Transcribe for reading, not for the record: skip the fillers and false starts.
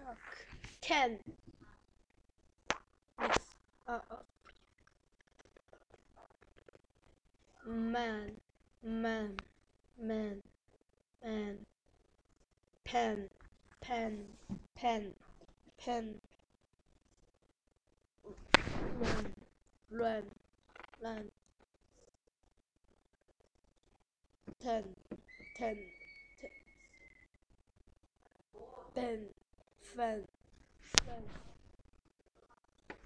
10. Yes. Man, man, man, man. Pen, pen, pen, pen. Run, run, run. 10, 10, 10. Pen, fan, fan.